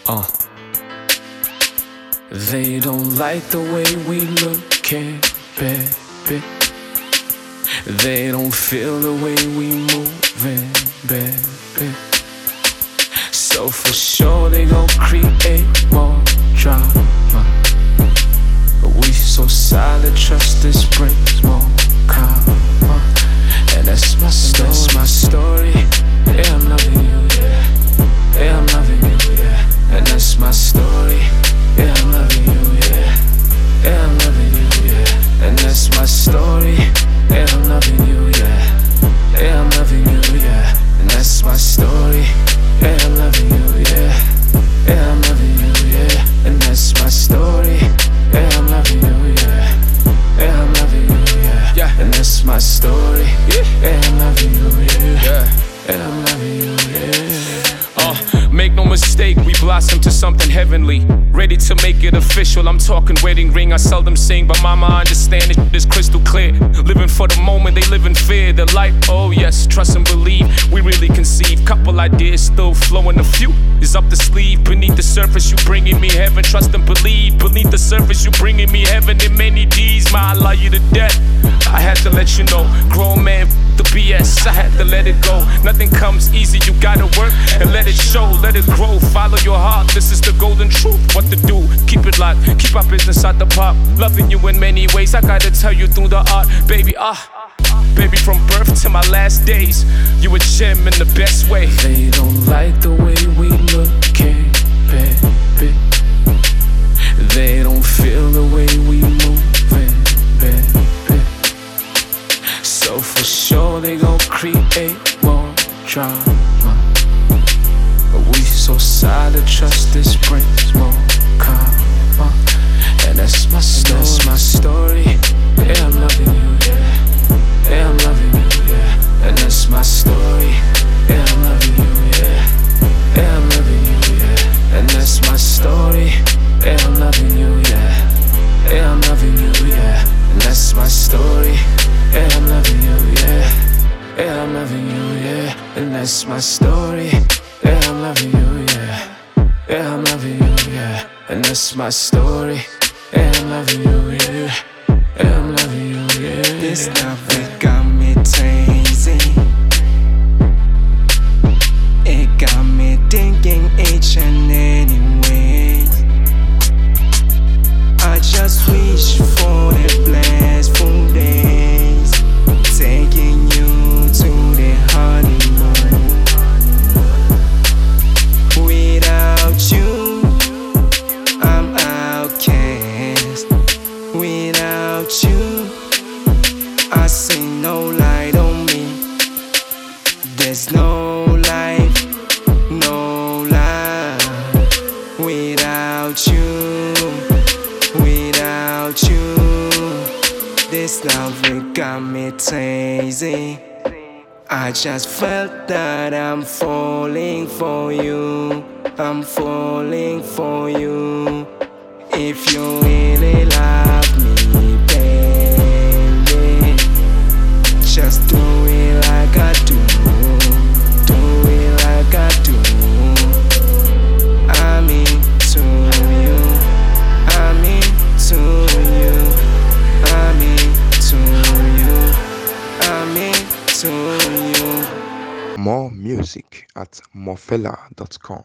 They don't like the way we look at baby. They don't feel the way we moving, baby. So for sure they gon' create more drama. But we so solid, trust this brings more karma. And that's my story, that's my story. Yeah, I'm loving you, yeah. Yeah, I'm loving you, yeah. And that's my story. Yeah, I'm loving you, yeah. Yeah, I'm loving you, yeah. And that's my story. Yeah, I'm loving you, yeah. Yeah, I'm loving you, yeah. And that's my story. Yeah, I'm loving you, yeah. Yeah, I'm loving you, yeah. And that's my story. Yeah, I'm loving you, yeah. Yeah, I'm loving you, yeah. Yeah, and that's my story. Yeah, I'm loving you, yeah. Yeah, I'm loving you, yeah. Make no mistake, we blossom to something heavenly. Ready to make it official, I'm talking wedding ring. I seldom sing, but mama understand it is crystal clear. Living for the moment, they live in fear. The light, oh yes, trust and believe. We really conceive, couple ideas still flowing. A few is up the sleeve. Beneath the surface, you bringing me heaven. Trust and believe. Beneath the surface, you bringing me heaven. In many D's, my I love you to death. I had to let you know, grown man, the BS. I had to let it go. Nothing comes easy, you gotta work and let it show. Let it grow, follow your heart, this is the golden truth. What to do, keep it locked, keep our business out the pop. Loving you in many ways, I gotta tell you through the art. Baby, baby, from birth to my last days, you a gem in the best way. They don't like the way we look at baby. They don't feel the way we moving, baby. So for sure they gon' create more drama. But we so solid, trust this brings more karma. And that's my story, that's my story. Yeah, I'm loving you, yeah. Yeah, I'm loving you, yeah. And that's my story. Yeah, I'm loving you, yeah. Yeah, I'm loving you, yeah. And that's my story. Yeah, I'm loving you, yeah. Yeah, I'm loving you, yeah. And that's my story. Yeah, I'm loving you, yeah. Yeah, I'm loving you, yeah. And that's my story. Yeah, I'm loving you, yeah. Yeah, I'm loving you, yeah. And that's my story. Yeah, I'm loving you, yeah. Yeah, I'm loving you, yeah. This love, it got me crazy. It got me thinking each and any way. I just wish for the blissful days, taking you to the honeymoon. Without you, I'm outcast. Without you, I see no light on me. There's no life, no life. Without you, without you, this love, it got me crazy. I just felt that I'm falling for you. I'm falling for you. If you really love me, baby, just do it like I do. Do it like I do. I'm into you. I'm into you. I'm into you. I'm into you. More music at morfella.com.